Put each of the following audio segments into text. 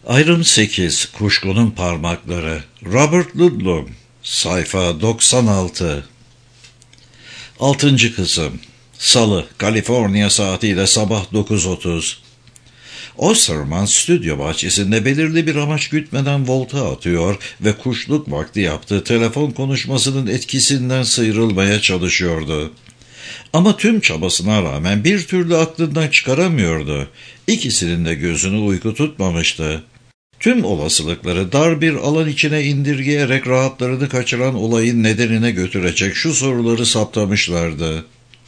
Ayrım 8. Kuşkunun Parmakları. Robert Ludlum. Sayfa 96. 6. kısım. Salı, Kaliforniya saatiyle sabah 9:30. Osterman stüdyo bahçesinde belirli bir amaç gütmeden volta atıyor ve kuşluk vakti yaptığı telefon konuşmasının etkisinden sıyrılmaya çalışıyordu. Ama tüm çabasına rağmen bir türlü aklından çıkaramıyordu. İkisinin de gözünü uyku tutmamıştı. Tüm olasılıkları dar bir alan içine indirgeyerek rahatlarını kaçıran olayın nedenine götürecek şu soruları saptamışlardı.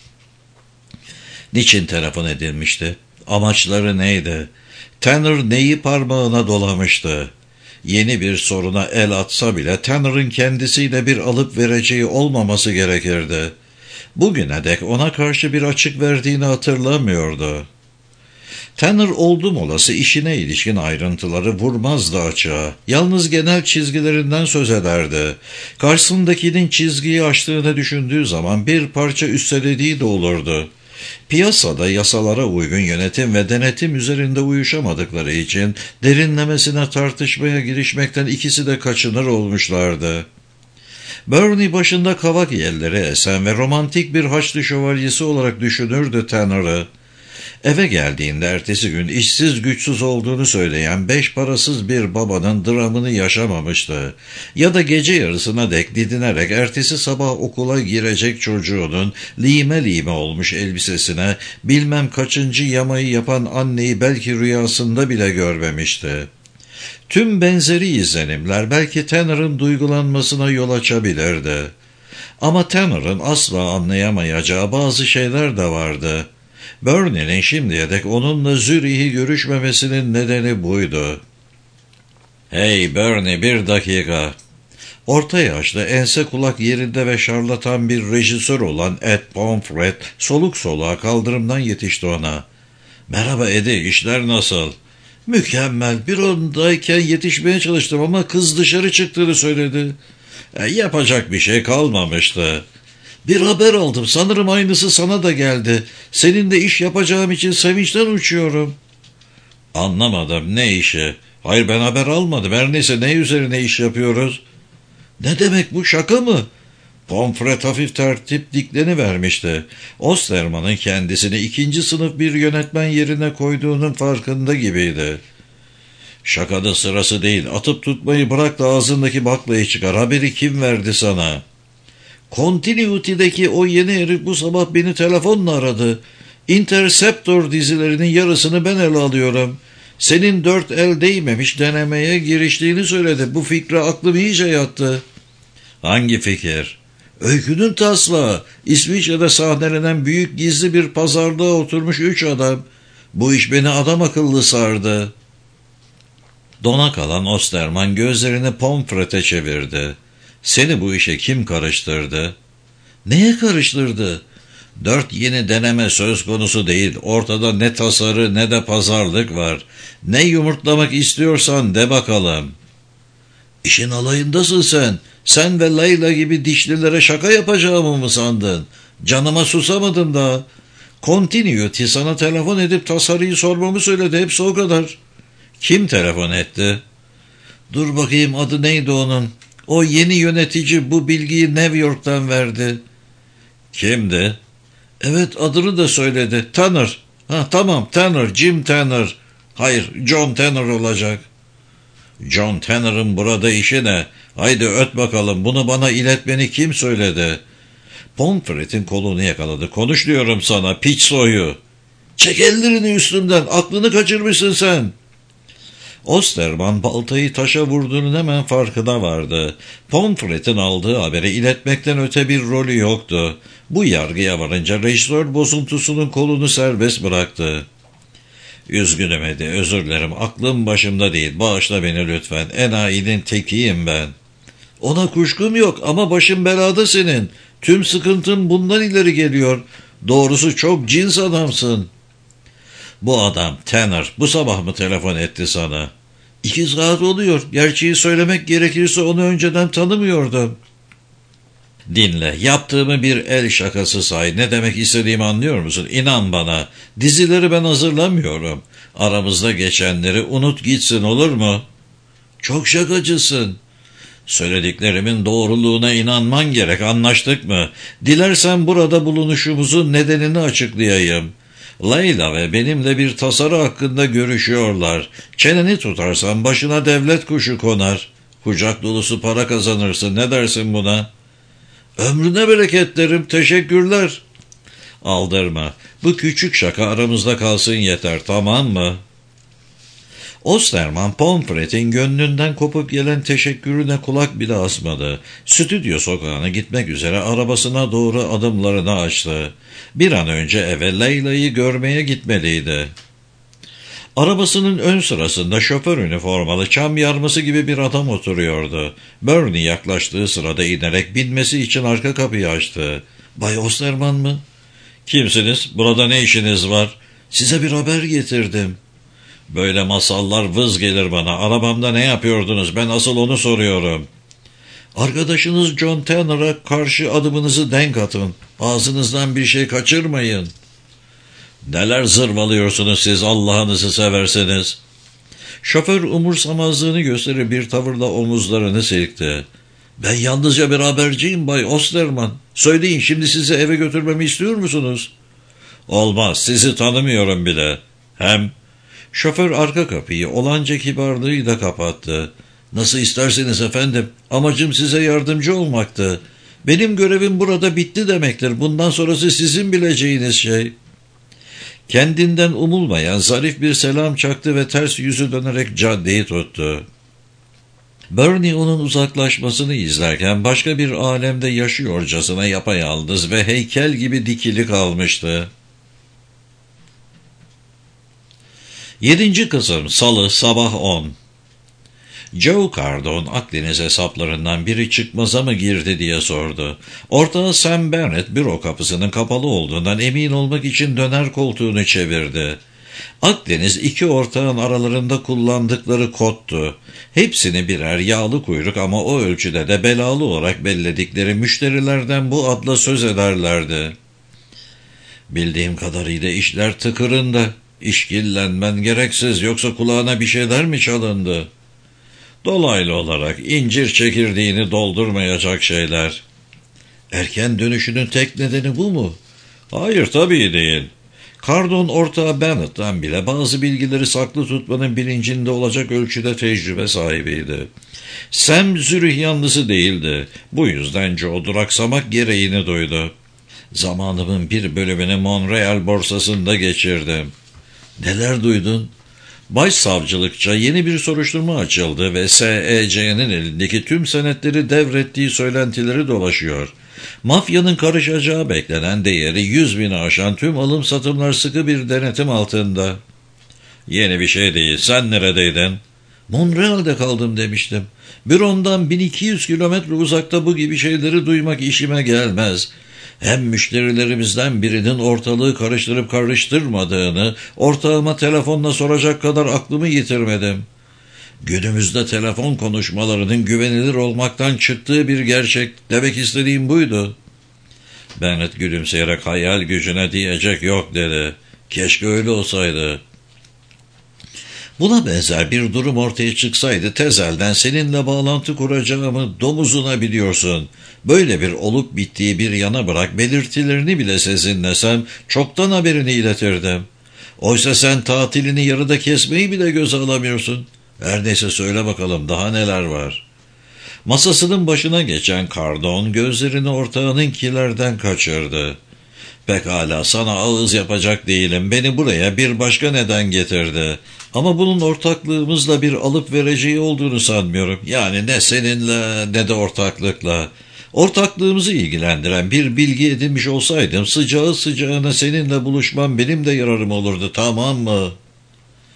Niçin telefon edilmişti? Amaçları neydi? Tanner neyi parmağına dolamıştı? Yeni bir soruna el atsa bile Tanner'ın kendisiyle bir alıp vereceği olmaması gerekirdi. Bugüne dek ona karşı bir açık verdiğini hatırlamıyordu. Tanner oldum olası işine ilişkin ayrıntıları vurmazdı açığa. Yalnız genel çizgilerinden söz ederdi. Karşısındakinin çizgiyi aştığını düşündüğü zaman bir parça üstelediği de olurdu. Piyasada yasalara uygun yönetim ve denetim üzerinde uyuşamadıkları için derinlemesine tartışmaya girişmekten ikisi de kaçınır olmuşlardı. Bernie başında kavak yelleri esen ve romantik bir Haçlı şövalyesi olarak düşünürdü Tanner'ı. Eve geldiğinde ertesi gün işsiz güçsüz olduğunu söyleyen 5 parasız bir babanın dramını yaşamamıştı. Ya da gece yarısına dek didinerek ertesi sabah okula girecek çocuğunun lime lime olmuş elbisesine bilmem kaçıncı yamayı yapan anneyi belki rüyasında bile görmemişti. Tüm benzeri izlenimler belki Tanner'ın duygulanmasına yol açabilirdi. Ama Tanner'ın asla anlayamayacağı bazı şeyler de vardı. Bernie'nin şimdiye dek onunla Zürih'i görüşmemesinin nedeni buydu. ''Hey Bernie, bir dakika.'' Orta yaşlı, ense kulak yerinde ve şarlatan bir rejisör olan Ed Pomfret soluk soluğa kaldırımdan yetişti ona. ''Merhaba Eddie, işler nasıl?'' ''Mükemmel, bir ondayken yetişmeye çalıştım ama kız dışarı çıktığını söyledi.'' ''Yapacak bir şey kalmamıştı.'' ''Bir haber aldım, sanırım aynısı sana da geldi. Seninle iş yapacağım için sevinçten uçuyorum.'' ''Anlamadım, ne işi?'' ''Hayır, ben haber almadım, her neyse, ne üzerine iş yapıyoruz?'' ''Ne demek bu, şaka mı?'' Pomfret hafif tertip diklenivermişti. Osterman'ın kendisini 2. sınıf bir yönetmen yerine koyduğunun farkında gibiydi. ''Şakada sırası değil, atıp tutmayı bırak da ağzındaki baklayı çıkar, haberi kim verdi sana?'' Continuity'deki o yeni herif bu sabah beni telefonla aradı. Interceptor dizilerinin yarısını ben ele alıyorum. Senin 4 el değmemiş denemeye giriştiğini söyledi. Bu fikre aklım iyice yattı. Hangi fikir? Öykünün taslağı. İsviçre'de sahnelenen büyük gizli bir pazarlığa oturmuş 3 adam. Bu iş beni adam akıllı sardı. Dona kalan Osterman gözlerini Pomfret'e çevirdi. ''Seni bu işe kim karıştırdı?'' ''Neye karıştırdı?'' 4 yeni deneme söz konusu değil. Ortada ne tasarı ne de pazarlık var. Ne yumurtlamak istiyorsan de bakalım. ''İşin alayındasın sen. Sen ve Layla gibi dişlilere şaka yapacağımı mı sandın? Canıma susamadım daha. Continuity sana telefon edip tasarıyı sormamı söyledi. Hepsi o kadar.'' ''Kim telefon etti?'' ''Dur bakayım, adı neydi onun? O yeni yönetici bu bilgiyi New York'tan verdi.'' ''Kimdi?'' ''Evet, adını da söyledi. Tanner.'' ''Tamam, Tanner, Jim Tanner.'' ''Hayır, John Tanner olacak.'' ''John Tanner'ın burada işi ne? Haydi öt bakalım, bunu bana iletmeni kim söyledi?'' Pomfret'in kolunu yakaladı. ''Konuş diyorum sana, piç soyu.'' ''Çek ellerini üstümden, aklını kaçırmışsın sen.'' Osterman baltayı taşa vurduğunun hemen farkına vardı. Pomfret'in aldığı haberi iletmekten öte bir rolü yoktu. Bu yargıya varınca rejisör bozuntusunun kolunu serbest bıraktı. ''Üzgünüm Eddie, özür dilerim, aklım başımda değil, bağışla beni lütfen, enayinin tekiyim ben.'' ''Ona kuşkum yok ama başın belada senin. Tüm sıkıntın bundan ileri geliyor. Doğrusu çok cins adamsın.'' ''Bu adam Tanner bu sabah mı telefon etti sana?'' 2 saat oluyor. Gerçeği söylemek gerekirse onu önceden tanımıyordum. Dinle, yaptığımı bir el şakası say. Ne demek istediğimi anlıyor musun? İnan bana, dizileri ben hazırlamıyorum. Aramızda geçenleri unut gitsin, olur mu? Çok şakacısın. Söylediklerimin doğruluğuna inanman gerek, anlaştık mı? Dilersen burada bulunuşumuzun nedenini açıklayayım. Leyla ve benimle bir tasarı hakkında görüşüyorlar. Çeneni tutarsan başına devlet kuşu konar. Kucak dolusu para kazanırsın, ne dersin buna? Ömrüne bereket derim, teşekkürler. Aldırma, bu küçük şaka aramızda kalsın yeter, tamam mı? Osterman, Pomfret'in gönlünden kopup gelen teşekkürüne kulak bile asmadı. Stüdyo sokağına gitmek üzere arabasına doğru adımlarını açtı. Bir an önce eve Leyla'yı görmeye gitmeliydi. Arabasının ön sırasında şoför üniformalı, çam yarması gibi bir adam oturuyordu. Bernie yaklaştığı sırada inerek binmesi için arka kapıyı açtı. "Bay Osterman mı?" "Kimsiniz? Burada ne işiniz var?" "Size bir haber getirdim." "Böyle masallar vız gelir bana. Arabamda ne yapıyordunuz? Ben asıl onu soruyorum." "Arkadaşınız John Tanner'a karşı adımınızı denk atın. Ağzınızdan bir şey kaçırmayın." "Neler zırvalıyorsunuz siz, Allah'ınızı severseniz?" Şoför umursamazlığını gösterir bir tavırla omuzlarını silkti. "Ben yalnızca bir haberciyim Bay Osterman. Söyleyin, şimdi sizi eve götürmemi istiyor musunuz?" "Olmaz, sizi tanımıyorum bile. Hem..." Şoför arka kapıyı olanca kibarlığıyla kapattı. "Nasıl isterseniz efendim, amacım size yardımcı olmaktı. Benim görevim burada bitti demektir. Bundan sonrası sizin bileceğiniz şey." Kendinden umulmayan zarif bir selam çaktı ve ters yüzü dönerek caddeyi tuttu. Bernie onun uzaklaşmasını izlerken başka bir alemde yaşıyorcasına yapayalnız ve heykel gibi dikili kalmıştı. 7. kısım, Salı, sabah 10. Joe Cardon, Akdeniz hesaplarından biri çıkmaza mı girdi diye sordu. Ortağı Sam Bennett büro kapısının kapalı olduğundan emin olmak için döner koltuğunu çevirdi. Akdeniz iki ortağın aralarında kullandıkları kodtu. Hepsini birer yağlı kuyruk ama o ölçüde de belalı olarak belledikleri müşterilerden bu adla söz ederlerdi. "Bildiğim kadarıyla işler tıkırında. İşkillenmen gereksiz, yoksa kulağına bir şeyler mi çalındı?" "Dolaylı olarak incir çekirdeğini doldurmayacak şeyler." "Erken dönüşünün tek nedeni bu mu?" "Hayır, tabii değil." Cardon ortağı Bennett'tan bile bazı bilgileri saklı tutmanın bilincinde olacak ölçüde tecrübe sahibiydi. Sam Zürih yanlısı değildi. Bu yüzden Joe duraksamak gereğini duydu. "Zamanımın bir bölümünü Montreal borsasında geçirdim." "Neler duydun?" Başsavcılıkça yeni bir soruşturma açıldı ve SEC'nin elindeki tüm senetleri devrettiği söylentileri dolaşıyor. Mafyanın karışacağı beklenen değeri 100.000'i aşan tüm alım satımlar sıkı bir denetim altında. "Yeni bir şey değil. Sen neredeydin?" "Montreal'de kaldım demiştim. Bürondan 1200 kilometre uzakta bu gibi şeyleri duymak işime gelmez. Hem müşterilerimizden birinin ortalığı karıştırıp karıştırmadığını ortağıma telefonla soracak kadar aklımı yitirmedim." "Günümüzde telefon konuşmalarının güvenilir olmaktan çıktığı bir gerçek. Demek istediğim buydu." Bennett gülümseyerek hayal gücüne diyecek yok dedi. "Keşke öyle olsaydı." "Buna benzer bir durum ortaya çıksaydı tezelden seninle bağlantı kuracağımı domuzuna biliyorsun. Böyle bir olup bittiği bir yana bırak, belirtilerini bile sezinlesem çoktan haberini iletirdim. Oysa sen tatilini yarıda kesmeyi bile göze alamıyorsun. Her neyse, söyle bakalım, daha neler var?" Masasının başına geçen Cardon gözlerini ortağınınkilerden kaçırdı. "Pekala, sana ağız yapacak değilim. Beni buraya bir başka neden getirdi. Ama bunun ortaklığımızla bir alıp vereceği olduğunu sanmıyorum. Yani ne seninle ne de ortaklıkla. Ortaklığımızı ilgilendiren bir bilgi edinmiş olsaydım sıcağı sıcağına seninle buluşmam benim de yararım olurdu, tamam mı?"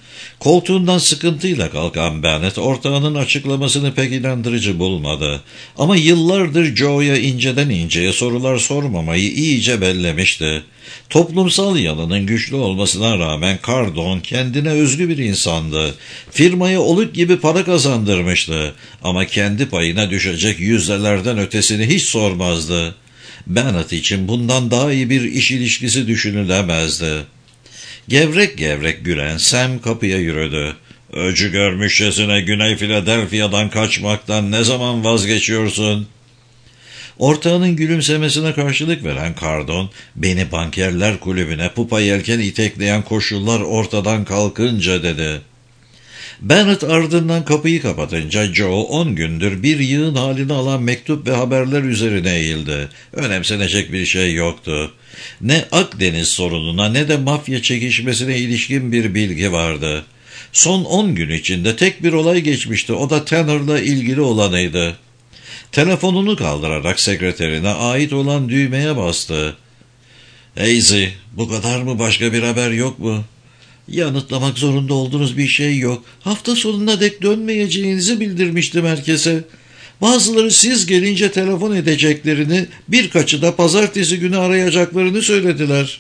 Koltuğundan sıkıntıyla kalkan Bennett ortağının açıklamasını pek inandırıcı bulmadı. Ama yıllardır Joe'ya inceden inceye sorular sormamayı iyice bellemişti. Toplumsal yanının güçlü olmasına rağmen Cardone kendine özgü bir insandı. Firmaya oluk gibi para kazandırmıştı ama kendi payına düşecek yüzdelerden ötesini hiç sormazdı. Bennett için bundan daha iyi bir iş ilişkisi düşünülemezdi. Gevrek gevrek gülen Sam kapıya yürüdü. "Öcü görmüşçesine Güney Philadelphia'dan kaçmaktan ne zaman vazgeçiyorsun?" Ortağının gülümsemesine karşılık veren Cardone, "Beni bankerler kulübüne pupa yelken itekleyen koşullar ortadan kalkınca" dedi. Bennett ardından kapıyı kapatınca Joe 10 gündür bir yığın halini alan mektup ve haberler üzerine eğildi. Önemsenecek bir şey yoktu. Ne Akdeniz sorununa ne de mafya çekişmesine ilişkin bir bilgi vardı. Son 10 gün içinde tek bir olay geçmişti, o da Tanner'la ilgili olanıydı. Telefonunu kaldırarak sekreterine ait olan düğmeye bastı. "Hazy, bu kadar mı, başka bir haber yok mu?" "Yanıtlamak zorunda olduğunuz bir şey yok. Hafta sonuna dek dönmeyeceğinizi bildirmiştim herkese. Bazıları siz gelince telefon edeceklerini, birkaçı da pazartesi günü arayacaklarını söylediler."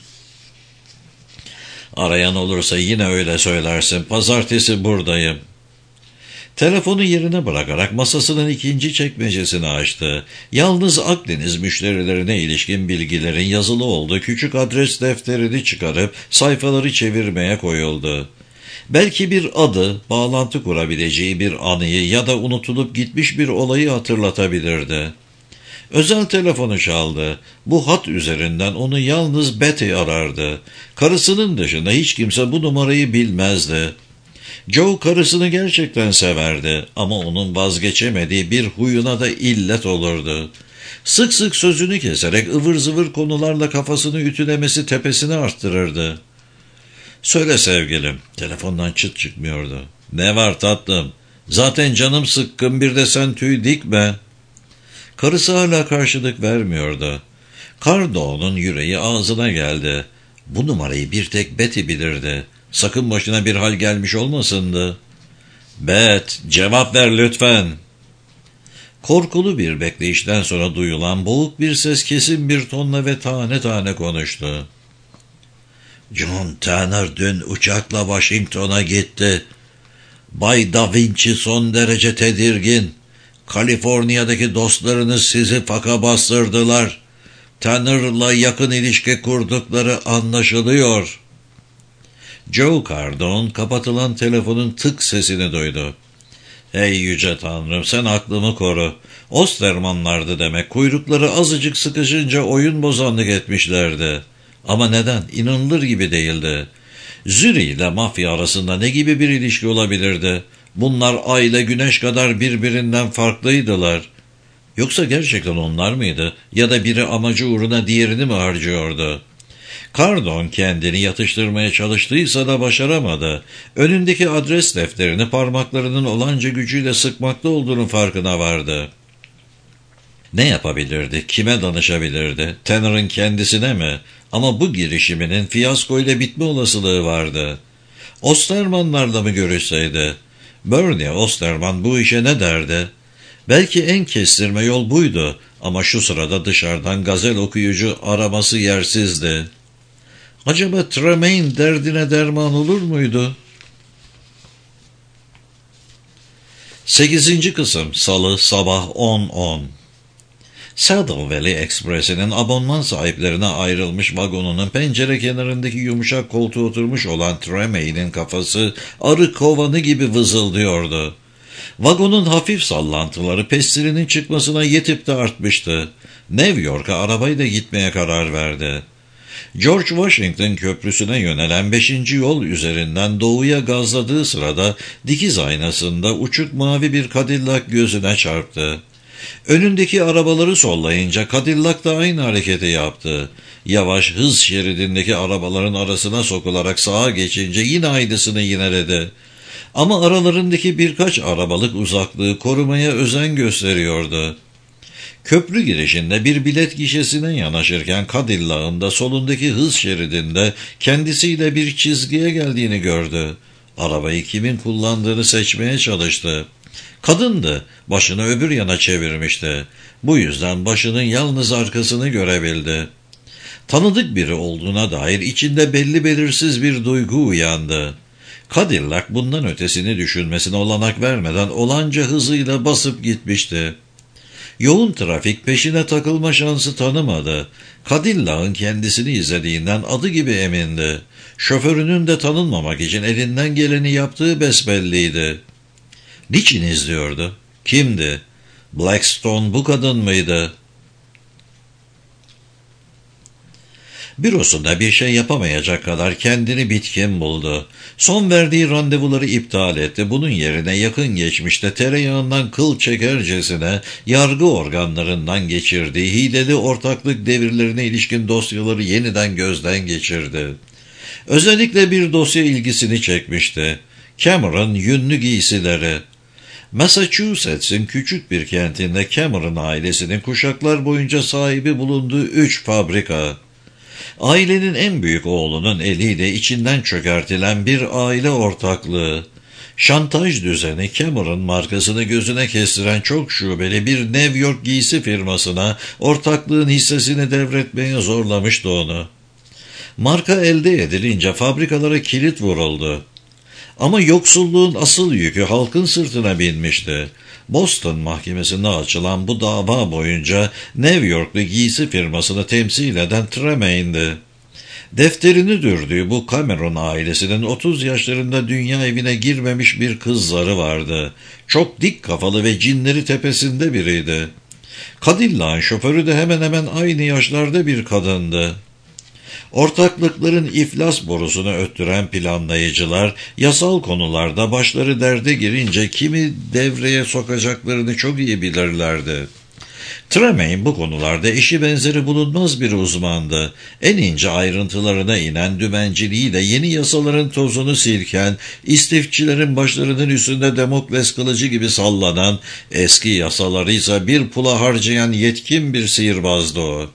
"Arayan olursa yine öyle söylersin. Pazartesi buradayım." Telefonu yerine bırakarak masasının ikinci çekmecesini açtı. Yalnız Akdeniz müşterilerine ilişkin bilgilerin yazılı olduğu küçük adres defterini çıkarıp sayfaları çevirmeye koyuldu. Belki bir adı, bağlantı kurabileceği bir anıyı ya da unutulup gitmiş bir olayı hatırlatabilirdi. Özel telefonu çaldı. Bu hat üzerinden onu yalnız Betty arardı. Karısının dışında hiç kimse bu numarayı bilmezdi. Joe karısını gerçekten severdi ama onun vazgeçemediği bir huyuna da illet olurdu. Sık sık sözünü keserek ıvır zıvır konularla kafasını ütülemesi tepesini arttırırdı. "Söyle sevgilim." Telefondan çıt çıkmıyordu. "Ne var tatlım? Zaten canım sıkkın, bir de sen tüy dikme." Karısı hala karşılık vermiyordu. Cardone'un yüreği ağzına geldi. Bu numarayı bir tek Betty bilirdi. Sakın başına bir hal gelmiş olmasındı. "Bet, cevap ver lütfen." Korkulu bir bekleyişten sonra duyulan boğuk bir ses kesin bir tonla ve tane tane konuştu. "John Tanner dün uçakla Washington'a gitti. Bay Da Vinci son derece tedirgin. Kaliforniya'daki dostlarınız sizi faka bastırdılar. Tanner'la yakın ilişki kurdukları anlaşılıyor." Joe Cardone kapatılan telefonun tık sesini duydu. "Ey yüce tanrım, sen aklımı koru. Ostermanlardı demek. Kuyrukları azıcık sıkışınca oyun bozanlık etmişlerdi. Ama neden? İnanılır gibi değildi. Züri ile mafya arasında ne gibi bir ilişki olabilirdi? Bunlar ay ile güneş kadar birbirinden farklıydılar. Yoksa gerçekten onlar mıydı? Ya da biri amacı uğruna diğerini mi harcıyordu?" Cardone kendini yatıştırmaya çalıştıysa da başaramadı. Önündeki adres defterini parmaklarının olanca gücüyle sıkmakta olduğunun farkına vardı. Ne yapabilirdi? Kime danışabilirdi? Tanner'ın kendisine mi? Ama bu girişiminin fiyaskoyla bitme olasılığı vardı. Ostermanlarla mı görüşseydi? Bernie Osterman bu işe ne derdi? Belki en kestirme yol buydu ama şu sırada dışarıdan gazel okuyucu araması yersizdi. Acaba Tremaine derdine derman olur muydu? 8. kısım Salı sabah 10:10. Saddle Valley Express'inin abonman sahiplerine ayrılmış vagonunun pencere kenarındaki yumuşak koltuğa oturmuş olan Tremaine'in kafası arı kovanı gibi vızıldıyordu. Vagonun hafif sallantıları pestilinin çıkmasına yetip de artmıştı. New York'a arabayla gitmeye karar verdi. George Washington Köprüsü'ne yönelen 5. yol üzerinden doğuya gazladığı sırada dikiz aynasında uçuk mavi bir Cadillac gözüne çarptı. Önündeki arabaları sollayınca Cadillac da aynı hareketi yaptı. Yavaş hız şeridindeki arabaların arasına sokularak sağa geçince yine aynısını yineledi. Ama aralarındaki birkaç arabalık uzaklığı korumaya özen gösteriyordu. Köprü girişinde bir bilet gişesine yanaşırken Cadillac'ın da solundaki hız şeridinde kendisiyle bir çizgiye geldiğini gördü. Arabayı kimin kullandığını seçmeye çalıştı. Kadındı, başını öbür yana çevirmişti. Bu yüzden başının yalnız arkasını görebildi. Tanıdık biri olduğuna dair içinde belli belirsiz bir duygu uyandı. Cadillac bundan ötesini düşünmesine olanak vermeden olanca hızıyla basıp gitmişti. Yoğun trafik peşine takılma şansı tanımadı. Cadillac'ın kendisini izlediğinden adı gibi emindi. Şoförünün de tanınmamak için elinden geleni yaptığı besbelliydi. Niçin izliyordu? Kimdi? Blackstone bu kadın mıydı? Bürosunda bir şey yapamayacak kadar kendini bitkin buldu. Son verdiği randevuları iptal etti. Bunun yerine yakın geçmişte tereyağından kıl çekercesine yargı organlarından geçirdiği hileli ortaklık devirlerine ilişkin dosyaları yeniden gözden geçirdi. Özellikle bir dosya ilgisini çekmişti. Cameron yünlü giysileri. Massachusetts'in küçük bir kentinde Cameron ailesinin kuşaklar boyunca sahibi bulunduğu 3 fabrika. Ailenin en büyük oğlunun eliyle içinden çökertilen bir aile ortaklığı. Şantaj düzeni Cameron markasını gözüne kestiren çok şubeli bir New York giysi firmasına ortaklığın hissesini devretmeye zorlamıştı onu. Marka elde edilince fabrikalara kilit vuruldu. Ama yoksulluğun asıl yükü halkın sırtına binmişti. Boston mahkemesinde açılan bu dava boyunca New Yorklu giysi firmasını temsil eden Tremaine'di. Defterini dürdüğü bu Cameron ailesinin 30 yaşlarında dünya evine girmemiş bir kızları vardı. Çok dik kafalı ve cinleri tepesinde biriydi. Cadillac'ın şoförü de hemen hemen aynı yaşlarda bir kadındı. Ortaklıkların iflas borusunu öttüren planlayıcılar, yasal konularda başları derde girince kimi devreye sokacaklarını çok iyi bilirlerdi. Tremaine bu konularda eşi benzeri bulunmaz bir uzmandı. En ince ayrıntılarına inen dümenciliğiyle yeni yasaların tozunu silken, istifçilerin başlarının üstünde Damokles kılıcı gibi sallanan, eski yasaları ise bir pula harcayan yetkin bir sihirbazdı o.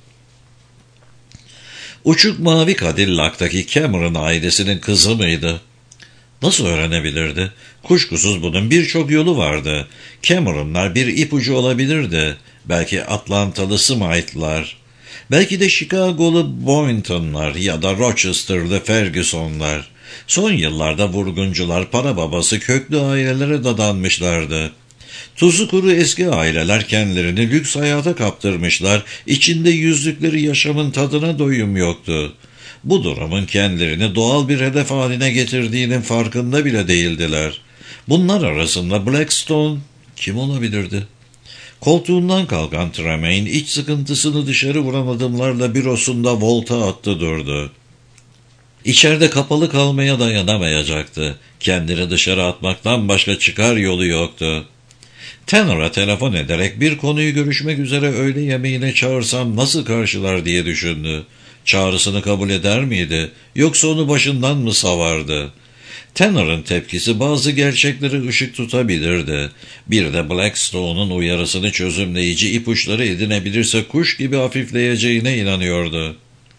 Uçuk mavi Cadillac'taki Cameron ailesinin kızı mıydı? Nasıl öğrenebilirdi? Kuşkusuz bunun birçok yolu vardı. Cameron'lar bir ipucu olabilirdi. Belki Atlantalı Smythe'lar. Belki de Chicago'lu Boynton'lar ya da Rochester'lı Ferguson'lar. Son yıllarda vurguncular, para babası köklü ailelere dadanmışlardı. Tuzu kuru eski aileler kendilerini lüks hayata kaptırmışlar, içinde yüzdükleri yaşamın tadına doyum yoktu. Bu durumun kendilerini doğal bir hedef haline getirdiğinin farkında bile değildiler. Bunlar arasında Blackstone kim olabilirdi? Koltuğundan kalkan Tremaine iç sıkıntısını dışarı vuran adımlarla bürosunda volta attı durdu. İçeride kapalı kalmaya dayanamayacaktı. Kendini dışarı atmaktan başka çıkar yolu yoktu. Tanner'a telefon ederek bir konuyu görüşmek üzere öğle yemeğine çağırsam nasıl karşılar diye düşündü. Çağrısını kabul eder miydi, yoksa onu başından mı savardı? Tanner'ın tepkisi bazı gerçekleri ışık tutabilirdi. Bir de Blackstone'un uyarısını çözümleyici ipuçları edinebilirse kuş gibi hafifleyeceğine inanıyordu.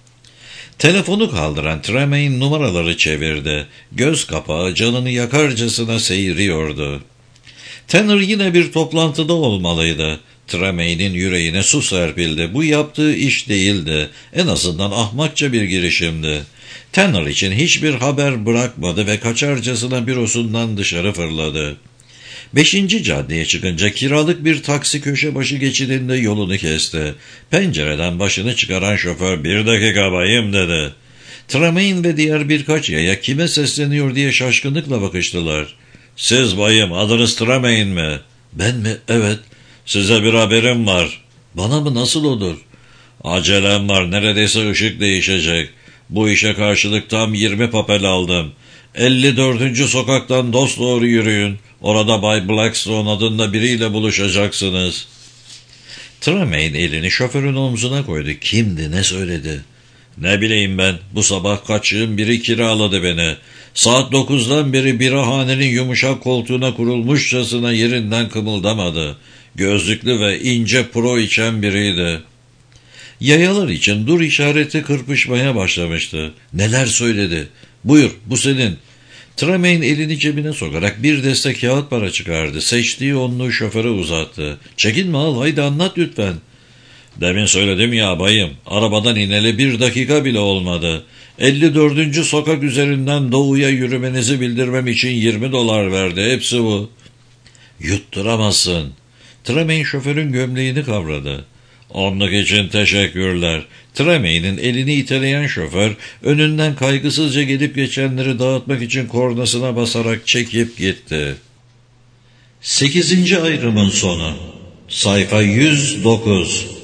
Telefonu kaldıran Tremaine numaraları çevirdi. Göz kapağı canını yakarcasına seyiriyordu. Tanner yine bir toplantıda olmalıydı. Tremaine'in yüreğine su serpildi. Bu yaptığı iş değildi. En azından ahmakça bir girişimdi. Tanner için hiçbir haber bırakmadı ve kaçarcasına bürosundan dışarı fırladı. 5. caddeye çıkınca kiralık bir taksi köşe başı geçidinde yolunu kesti. Pencereden başını çıkaran şoför "Bir dakika bayım" dedi. Tremaine ve diğer birkaç yaya kime sesleniyor diye şaşkınlıkla bakıştılar. "Siz bayım, adınız Tremaine mi?" "Ben mi? Evet." "Size bir haberim var." "Bana mı? Nasıl olur?" "Acelem var, neredeyse ışık değişecek. Bu işe karşılık tam 20 papel aldım. 54. sokaktan dosdoğru yürüyün. Orada Bay Blackstone adında biriyle buluşacaksınız." Tremaine elini şoförün omzuna koydu. Kimdi, ne söyledi? "Ne bileyim ben, bu sabah kaçığın biri kiraladı beni. Saat 9'dan beri birahanenin yumuşak koltuğuna kurulmuşçasına yerinden kımıldamadı. Gözlüklü ve ince pro içen biriydi." Yayalar için dur işareti kırpışmaya başlamıştı. "Neler söyledi? Buyur, bu senin." Tremaine elini cebine sokarak bir deste kağıt para çıkardı. Seçtiği onluğu şoföre uzattı. Çekinme al, haydi anlat lütfen. Demin söyledim ya bayım, arabadan ineli 1 dakika bile olmadı. 54. sokak üzerinden doğuya yürümenizi bildirmem için $20 verdi, hepsi bu. Yutturamazsın. Tremaine şoförün gömleğini kavradı. Onluk için teşekkürler. Tremaine'in elini iteleyen şoför önünden kaygısızca gelip geçenleri dağıtmak için kornasına basarak çekip gitti. 8. ayrımın sonu. Sayfa 109.